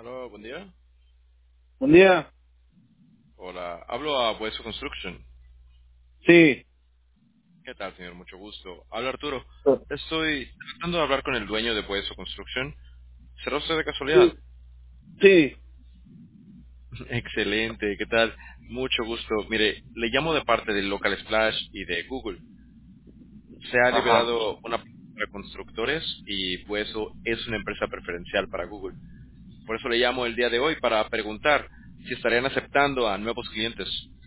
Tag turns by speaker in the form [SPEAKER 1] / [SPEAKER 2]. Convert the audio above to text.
[SPEAKER 1] Hola, buen día.
[SPEAKER 2] Buen día.
[SPEAKER 1] Hola, hablo a Bueso Construction.
[SPEAKER 2] Sí.
[SPEAKER 1] ¿Qué tal, señor? Mucho gusto. Habla Arturo. Estoy tratando de hablar con el dueño de Bueso Construction. ¿Será usted de casualidad?
[SPEAKER 2] Sí. Sí.
[SPEAKER 1] Excelente, ¿qué tal? Mucho gusto. Mire, le llamo de parte de Local Splash y de Google. Se ha
[SPEAKER 2] Ajá.
[SPEAKER 1] liberado una para constructores y Bueso es una empresa preferencial para Google. Por eso le llamo el día de hoy para preguntar si estarían aceptando a nuevos clientes.